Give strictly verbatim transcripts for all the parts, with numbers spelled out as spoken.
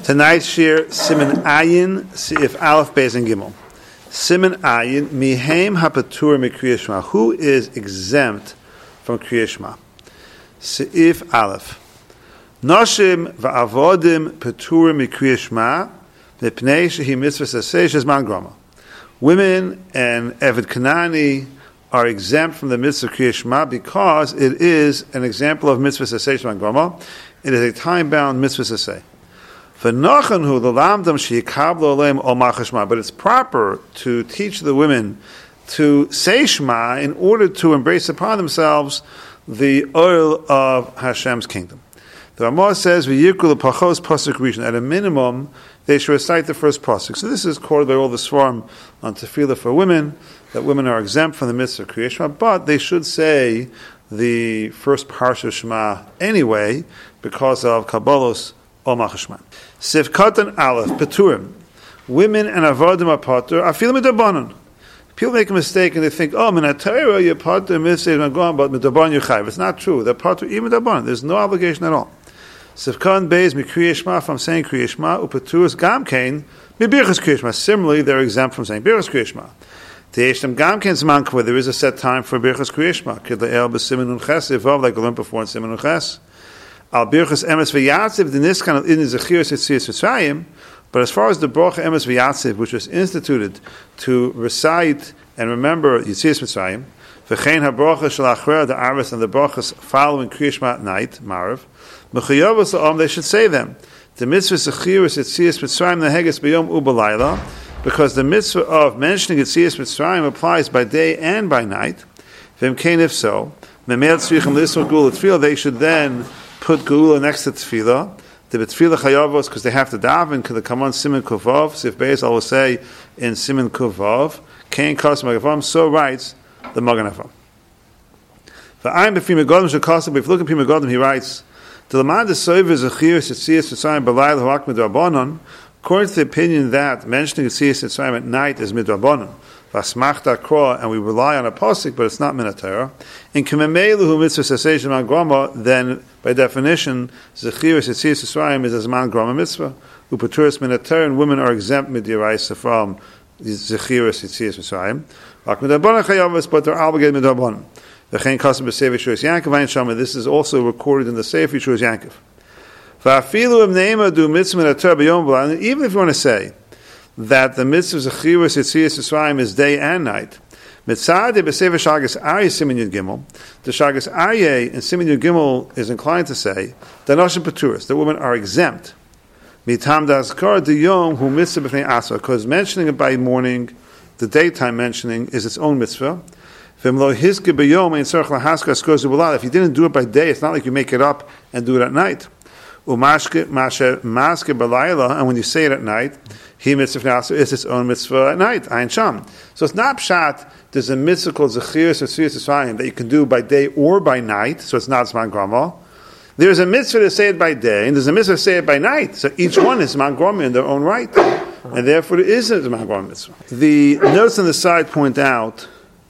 Tonight's shir, Siman Ayin, Seif Aleph, Beis and Gimel. Siman Ayin, Mihem HaPatur MiKriyas Shema. Who is exempt from Kriyas Shema? Seif Aleph. Noshim va'avodim Patur MiKriyas Shema, Mipnei Shehi Mitzvah Saseh Shezman Grama. Women and Eved Kanani are exempt from the mitzvah of Kriyas Shema because it is an example of mitzvah Saseh Shezman Grama. It is a time-bound mitzvah Saseh. But it's proper to teach the women to say Shema in order to embrace upon themselves the oil of Hashem's kingdom. The Ramah says, at a minimum, they should recite the first pasuk. So this is quoted by all the Svarim on Tefillah for women, that women are exempt from the mitzvah of Kriyas Shema, but they should say the first parsha of Shema anyway, because of Kabbalos or Machashman. Sivkatan Aleph, Peturim. Women and Avodim are Patur, Afilim Midabanan. People make a mistake and they think, oh, Minatayra, you're Patur, Mitzvah, Magon, but Midaban, you're Chayv. It's not true. They're Patur, even Midaban. There's no obligation at all. Sivkatan Beis, Mikriyas Shema, from saying Kriyas Shema, Upaturus Gamkain, Mibirchas Kriyas Shema. Similarly, they're exempt from saying Birchas Kriyas Shema. Teishtem Gamkain Zman, where there is a set time for Birchas Kriyas Shema. Kidla'el b'Simen Unches, Evav, like I learned before in Simen Unches. Al birchas emes v'yatziv, the niskan of in zechiras etzias v'tzrayim. But as far as the bracha emes v'yatziv, which was instituted to recite and remember Yetzias Mitzrayim, v'chein habracha shel achrer the arvis and the brachas following Kriyas Shema at night, Marav, mechuyavos la'om, they should say them. The mitzvah zechiras etzias Mitzrayim neheges b'yom u'balayla, because the mitzvah of mentioning Yetzias Mitzrayim applies by day and by night. V'imkein, if so, memel tzrichim l'isur gula tefillah, they should then put Geula next to Tefillah. The Tefillah Chayavos, because they have to daven, because they come on Siman Kuvav. Sif Beis, I will say in Siman Kuvav, Kain Kos Magavam, so writes the Magen Avraham. V'ayim b'fim Megodim shekosam, if you look at Pim Megodim, he writes, the Lamad Soiver Zechir Setzias Mitzrayim B'layl Hoak Midrabanon, according to the opinion that mentioning Setzias Mitzrayim at night is Midrabanon, Vasmachta Kro, and we rely on a pasuk, but it's not Minatayra. In Kememelu Hu Mitzvah Saseh Shezman Grama, then by definition, Zechiras Yetzias Mitzrayim is a Zman Grama Mitzvah. Upaturas Minatayra, and women are exempt Midiraisa from Zechiras Yetzias Mitzrayim. Vak Midabanan Chayavas, but they're obligated Midabanan. V'chein Kasam B'Sefer Shuras Yankov Ayin Shama. This is also recorded in the Sefer Shuras Yankov. Va'afilu Im Neima Du Mitzvah Minatayra B'Yom B'Layla. Even if you want to say that the mitzvah Zechiras Yetzias Mitzrayim is day and night. Mitzad b'Sefer Shagas Aryeh Siman Yud Gimel. The Shagas Aryeh in Siman Yud Gimel is inclined to say that Noshim Paturas, the women are exempt. Mitam Dazkar Diyom Hu Mitzvah B'Fnei Asra, because mentioning it by morning, the daytime mentioning is its own mitzvah. V'mlo Hizke B'Yom Ein Tzarich Lahaska Skos Ubulad. If you didn't do it by day, it's not like you make it up and do it at night. Umashke Mashe Maske B'Layla, and when you say it at night, He mitzvah Nasa is its own mitzvah at night, Ayin Sham. So it's not pshat, there's a mitzvah called Zechiras Etzias Mitzrayim that you can do by day or by night, so it's not Zman Grama. There's a mitzvah to say it by day, and there's a mitzvah to say it by night, so each one is Zman Grama in their own right, and therefore it is a Zman Grama mitzvah. The notes on the side point out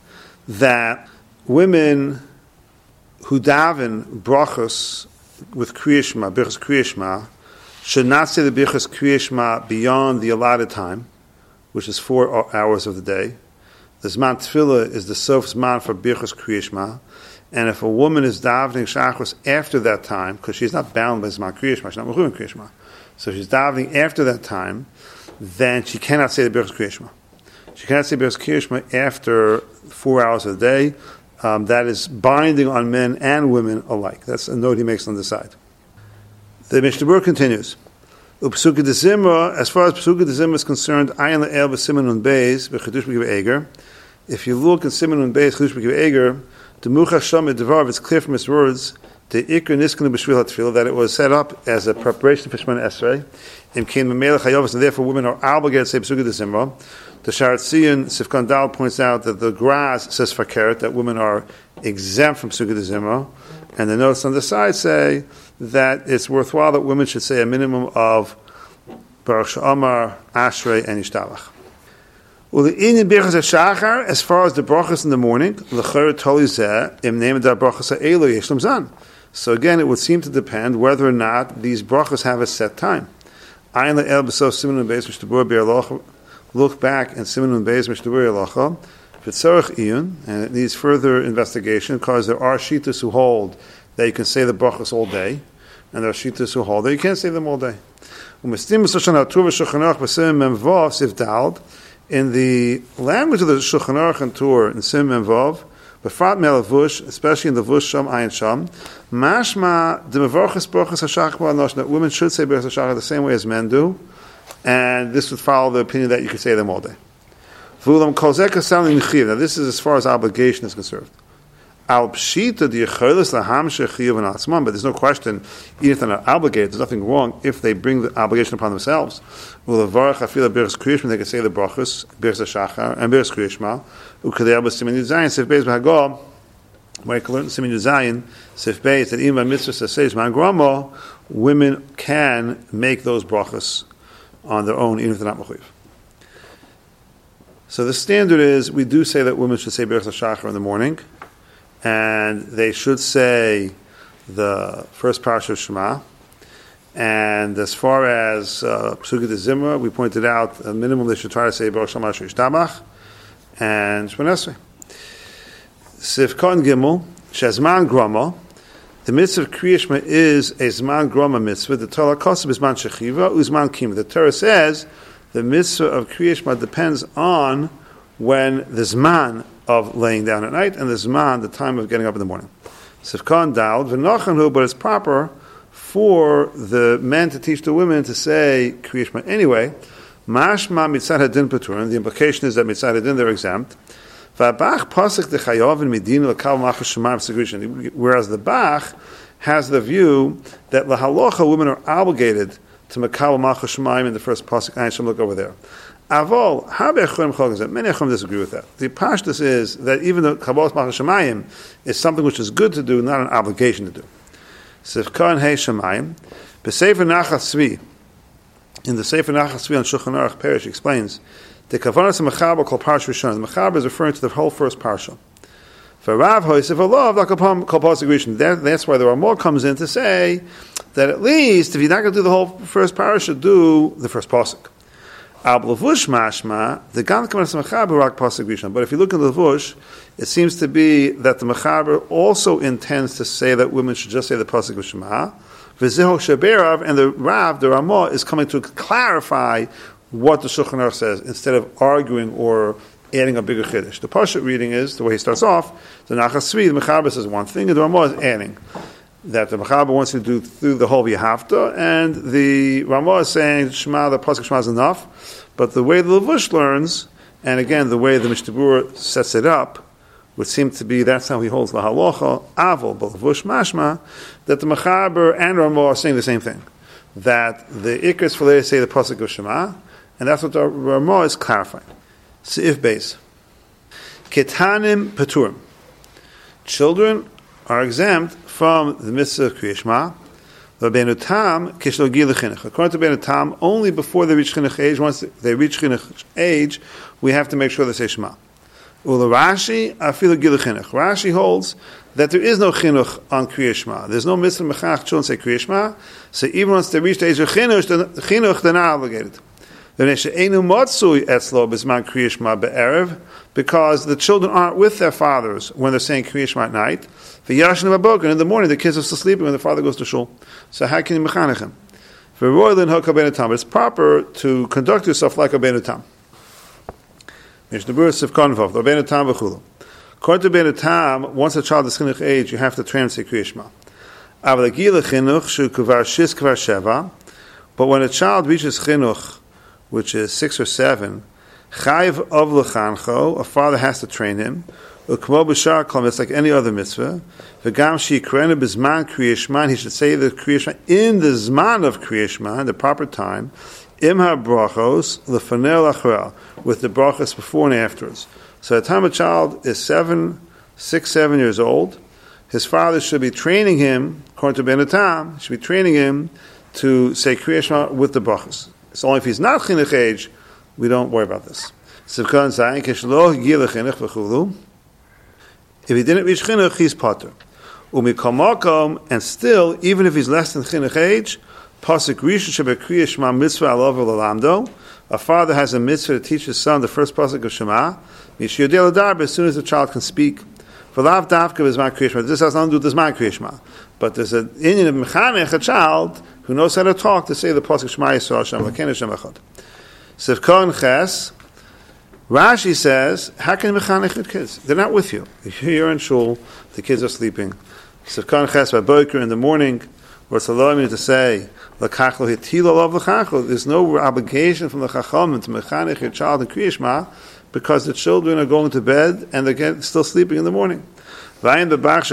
that women who daven brachos with Kriyas Shema, Birchas Kriyas Shema, should not say the Birchas Kriyas Shema beyond the allotted time, which is four hours of the day. The Zman Tefillah is the Sof Zman for Birchas Kriyas Shema, and if a woman is davening Shachos after that time, because she's not bound by Zman Kriyas Shema, she's not Mechuvin Kriyas Shema, so she's davening after that time, then she cannot say the Birchas Kriyas Shema. She cannot say Birchas Kriyas Shema after four hours of the day. Um, that is binding on men and women alike. That's a note he makes on the side. The Mishnah Berurah continues. Upsuka de Zimra, as far as Upsuka de Zimra is concerned, Ayin le'el b'Siman Nun Beis v'Chedush b'Kiv Eger. If you look at Siman Nun Beis Chedush b'Kiv Eger, the Muchach Shama Devar, it's clear from his words, the Ikr Niskanu b'Shvil HaTefillah, that it was set up as a preparation for Shemona Esrei, and came Memela Chayavos, and therefore women are obligated to say Upsuka de Zimra. The Sharat Zion Sifkan Dal points out that the Graz says Fakeret, that women are exempt from Upsuka de Zimra, and the notes on the side say that it's worthwhile that women should say a minimum of Baruch She'amar, Ashrei, and Yishtalach. Well, the Inyan Birchas HaShachar, as far as the brachas in the morning, L'cher Toli Zeh, Im Nemed HaBrachas HaElo Yesh Lam Zan. So again, it would seem to depend whether or not these brachas have a set time. Ayin le'el b'sof siman beis mishdabur b'yarlocha. Look back and siman beis mishdabur yarlocha. V'tzorach iyun, and it needs further investigation because there are shittas who hold that you can say the brachas all day, and there are shittas who hold that you can't say them all day. In the language of the Shulchan Aruch and Tur in Sim and Vav, Befrat Melavush, especially in the Vush Sham Ayin Sham, Mashma de Mevorchas Brachas Hashachar Nosh, that women should say Brachas Hashachar the same way as men do, and this would follow the opinion that you could say them all day. Vulam Kolzeka Salim Chiv. Now this is as far as obligation is concerned. Al Pshita the Yecholis Laham Shechiv and Atzman, but there's no question, even if they're not obligated, there's nothing wrong if they bring the obligation upon themselves. Ulavarach Afila Birchas Kriyishma, they can say the brachas, Birchas Hashachar, and Birchas Kriyishma. Ukadei Siman Yuzayin, Sif Beis B'Hagol, where you can learn Siman Yuzayin, Sif Beis, that even by mitzvah says Man Gramo, women can make those brachas on their own, even if they're not mechuyev. So the standard is, we do say that women should say Birchas Hashachar in the morning, and they should say the first parsha of Shema. And as far as uh, Psukei de Zimra, we pointed out a minimum they should try to say Baruch Shem Asher Yishtabach and Shemona Esrei. Sivkon Gimel Shezman Grama. The mitzvah of Kriya Shema is a Zman Grama mitzvah. The Torah Kosev is Zman Shechiva, Uzman Kima. The Torah says the mitzvah of Kriya Shema depends on when the Zman of laying down at night and the Zman, the time of getting up in the morning. Sivkon Dal V'nochanhu, but it's proper for the men to teach the women to say Kriya Shema anyway. Mashma mitzad hadin paturin. The implication is that mitzad hadin they're exempt. V'abach pasuk dechayav and midin l'kal machas shemaim segrishin. Whereas the Bach has the view that lahalocha women are obligated to makal machas shemaim in the first pasuk. I should look over there. Avol habechum cholgazet. Many achim disagree with that. The pashtus is that even though kabbalas machas shemaim is something which is good to do, not an obligation to do. Sivkan Hey Shemayim, B'Sefer Nachas Tzvi. In the Sefer Nachas Tzvi on Shulchan Aruch Perish explains the Kavanas Mechaber called Parsha Rishon. The Mechaber is referring to the whole first parsha. For Rav Hoysef Olav Lakapam called Pasuk Rishon. That's why the Ramah comes in to say that at least if you're not going to do the whole first parsha, do the first pasuk. Al Levush Mashma the Gan Kavanas Mechaber Rak Pasuk Rishon. But if you look in the Levush, it seems to be that the Mechaber also intends to say that women should just say the pasuk of Shema. V'zeho Shaberav, and the Rav, the Ramah, is coming to clarify what the Shulchan Aruch says instead of arguing or adding a bigger chiddush. The Pashat reading is the way he starts off. The Nachas Tzvi, the Mechaber says one thing, and the Ramah is adding that the Mechaber wants to do through the whole Yehavta, and the Ramah is saying Shema, the pasuk Shema is enough. But the way the Levush learns, and again the way the Mishnah sets it up, would seem to be that's how he holds the halacha, avol, but Levush mashma, that the Mechaber and Ramah are saying the same thing. That the Ikris for later say the pasuk of Shema, and that's what the Ramah is clarifying. Seif Beis. Ketanim Peturim. Children are exempt from the mitzvah of Kriya Shema. According to Beinu Tam, only before they reach chinuch age, once they reach chinuch age, we have to make sure they say Shema. Ula Rashi, afilu gilu chinuch. Rashi holds that there is no chinuch on Kriya Shema. There's no mitzvah mechach children say Kriya Shema. So even once they reach the age of chinuch, chinuch they're not obligated. Because the children aren't with their fathers when they're saying Kriya Shema at night. And in the morning, the kids are still sleeping when the father goes to shul. So how can you mechanech him? But it's proper to conduct yourself like a Beinu Tam. According to Beinu Tam, once a child is chinuch age, you have to translate Kriya Shema. But when a child reaches chinuch, which is six or seven, chayv of lechancho, a father has to train him. Ukmo b'shar kol, it's like any other mitzvah. V'gam sheyikrenu b'zman Kriya Shema, he should say the Kriya Shema in the zman of Kriya Shema, in the proper time. Im ha-brachos lefanei lachral, with the brachos before and afterwards. So the time a child is seven, six, seven years old, his father should be training him, according to Beinu Tam, should be training him to say Kriya Shema with the brachos. So only if he's not chinuch age, we don't worry about this. If he didn't reach chinuch, he's patur. And still, even if he's less than chinuch age, Pasuk Rishon Shebekriya Shema Mitzvah Alav L'Lamdo. A father has a mitzvah to teach his son the first pasuk of Shema. Mishiyodei L'Darba, as soon as the child can speak. V'lav Dafka B'Zman Kriya Shema. This has nothing to do with Zman Kriya Shema. But there's an Indian of Mechanech, a child who knows how to talk, to say the pasuk Shema Yisrael Hashem L'Ken Hashem Echad. Sivkon Ches. Rashi says, how can Mechanech with kids? They're not with you. You're in shul, the kids are sleeping. Sivkon Ches by Boker in the morning. What's allowing me to say, L'Kachlo Hitilo Lov L'Kachlo. There's no obligation from the Chacham to Mechanech your child in Kriya Shema, because the children are going to bed and they're getting, still sleeping in the morning. The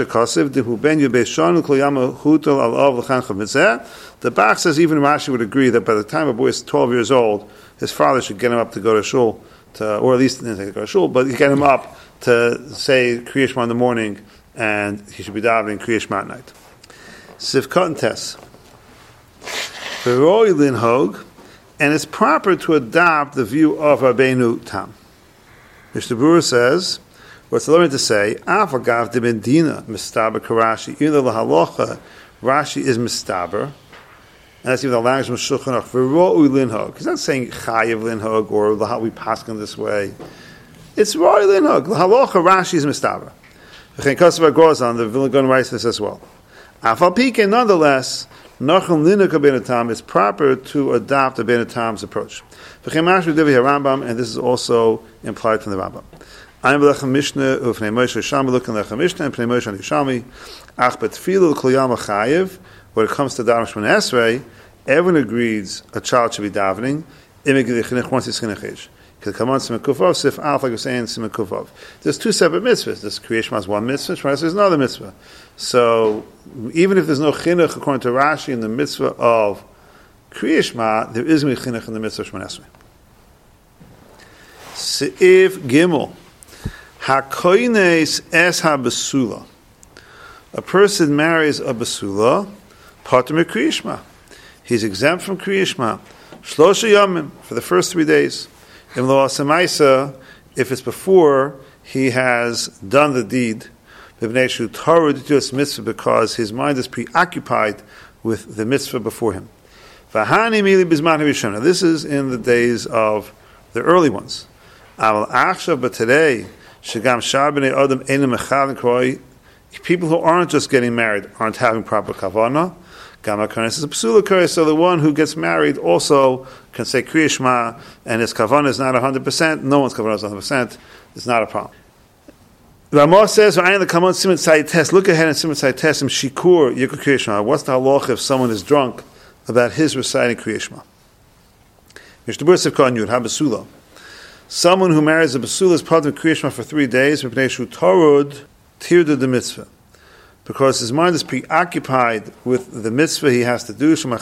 Bach says even Rashi would agree that by the time a boy is twelve years old, his father should get him up to go to shul, to, or at least didn't go to shul, but he get him up to say Kriya Shema in the morning, and he should be davening Kriya Shema at night. Sivkot and Tes. V'roi linhog, and it's proper to adopt the view of Rabbeinu Tam. Mishnah Berurah says, what's the limit to say? Afagav de Medina mistaber karashi. Even though the halacha Rashi is mistaber, and that's even the language of Shulchan Aruch. V'roi linhog. He's not saying chayiv linhog or the how we paskin this way. It's roi linhog. The halacha Rashi is mistaber. V'chein Kosev Agozan, the Vilna Gaon writes this as well. Afal Pike, nonetheless, Nachal Linuk Ben Tam, it's proper to adopt a Ben Tam's approach. V'chein Mashru Divi HaRambam, and this is also implied from the Rambam. I'm Lechem Mishnah Ufnei Moshe Yishami, looking Lechem Mishnah and Pnei Moshe and Yishami. Ach betfilu l'kol yom chayiv. When it comes to davening Shemona Esrei, everyone agrees a child should be davening. Imigdei Chinuch once he's Chinuch age. There's two separate mitzvahs. This Kriya Shema is one mitzvah, Shemona Esrei is another mitzvah. So, even if there's no chinuch, according to Rashi, in the mitzvah of Kriya Shema, there is no chinuch in the mitzvah of Shemona Esrei. Seif Gimel. Hakoines es ha-besula. A person marries a besula, patur mi Kriya Shema. He's exempt from Kriya Shema. Shlosha yomim, for the first three days. Im lo asamaisa, if it's before he has done the deed, because his mind is preoccupied with the mitzvah before him. This is in the days of the early ones. But today, people who aren't just getting married aren't having proper kavanah. So the one who gets married also can say Kriya Shema, and his kavanah is not one hundred percent. No one's kavanah is one hundred percent. It's not a problem. Ramah says, look ahead and Simon Tzai Tes, Shikur, Yikur Kriya Shema. What's the halacha if someone is drunk about his reciting Kriya Shema? Mishnah Berurah Sivkon Yud, HaBesula. Someone who marries a Besula is part of Kriya Shema for three days, Tarud, Tirda the mitzvah. Because his mind is preoccupied with the mitzvah he has to do. He's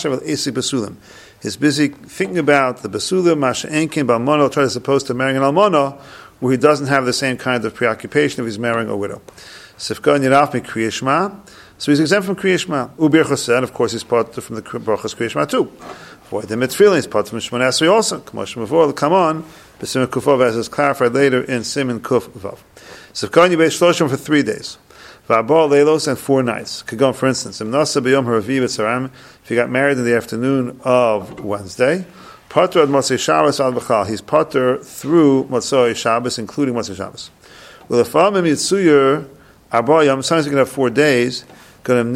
busy thinking about the Besula, Masha Enkin, Balmono, try as opposed to marrying an Almono, where he doesn't have the same kind of preoccupation if he's marrying a widow. Sifkan Yiraf mi Kriya Shema, so he's exempt from Kriya Shema. Ubirchos, and of course he's part from the Brachos Kriya Shema too. For the mitzvah, he's part from Shemona Esrei also. Come on, B'Simen Kuf Vav, as is clarified later in Simen Kuf Vav. Sifkan Yibei Shloshim for three days. V'abal Leilos, and four nights. Could go, for instance, Im Nasa B'Yom HaRavi B'Tzaram, if he got married in the afternoon of Wednesday, Pater ad Motzei Shabbos al B'chal. He's pater through Motzei Shabbos, including Motzei Shabbos. Well, if I'm Mitzuyer Arba Yom, sometimes he can have four days. Let's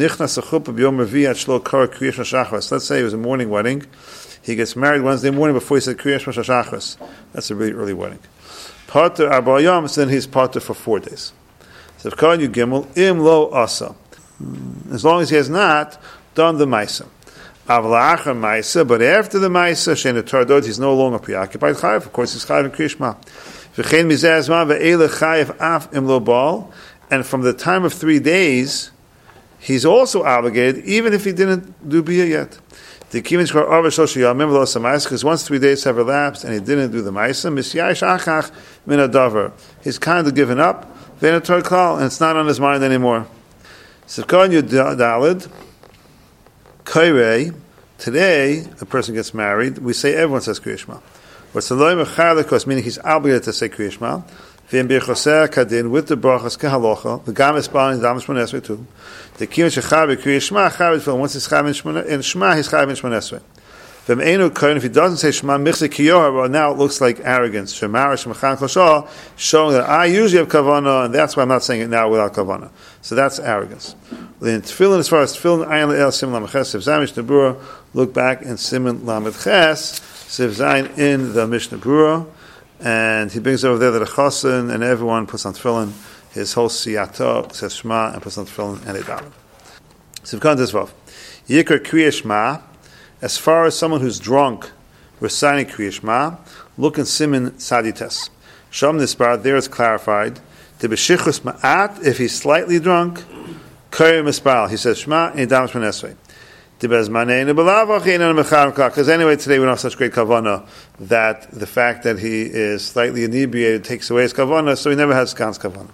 say it was a morning wedding. He gets married Wednesday morning before he said Kriya Shema Shachris. That's a really early wedding. Pater Arba Yom, so then he's pater for four days. So if Khan Gimel Im Lo Asa, as long as he has not done the Maisa. But after the Maisa, Shein Tardot, he's no longer preoccupied. Chayiv, of course, he's Chayiv in Kriya Shema. V'chein mizeh azman ve'ele Chayiv af im lo bal, and from the time of three days, he's also obligated, even if he didn't do Biyah yet. The Kivin Shkar Arba Shlosh Yamim lo Samaisa, because once three days have elapsed and he didn't do the Maisa, Misyayish Achach min Adavar, he's kind of given up, Ve'enator Klal, and it's not on his mind anymore. Sivkan Yud Dalid, Kairei, today, a person gets married, we say everyone says Kriya Shema. But Saloi Mechar Lekos, meaning he's obligated to say Kriya Shema. V'im birchoseh kadin with the brachas kehalocha. The gam espal in dam shmona esrei too. The kiyum shechav b'kriyas shma chav b'tefillin. Once he's chav in shmona in shma, he's chav in shmona esrei. V'im einu kohen, if he doesn't say shma michzeh kiyohar, well now it looks like arrogance. Shemar shemachan kloshah, showing that I usually have kavana, and that's why I'm not saying it now without kavana. So that's arrogance. In tefillin, as far as tefillin, ayin le'el siman lamed ches siv zayin mishnah berurah. Look back in siman lamed ches siv zayin in the Mishnah Berurah. And he brings over there that a chosin and everyone puts on tefillin. His whole siyato says Shema and puts on tefillin and they daven. So we've come to this vav. Yikar Kriya Shema. As far as someone who's drunk reciting Kriya Shema, look in Siman Sadites. Shom Nispar, there is clarified. Tibeshichus Ma'at, if he's slightly drunk, Kari Mispal. He says Shema and he davens Shmona Esrei. Because anyway, today we don't have such great kavanah that the fact that he is slightly inebriated takes away his kavanah, so he never has Gan's kavanah.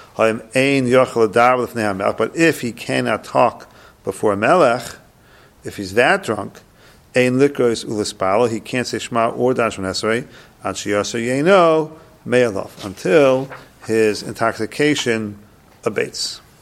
But if he cannot talk before a melech, if he's that drunk, ein likros ulispalo, he can't say Shema or daven Shmona Esrei an sheyasa yeno me'alav until his intoxication abates.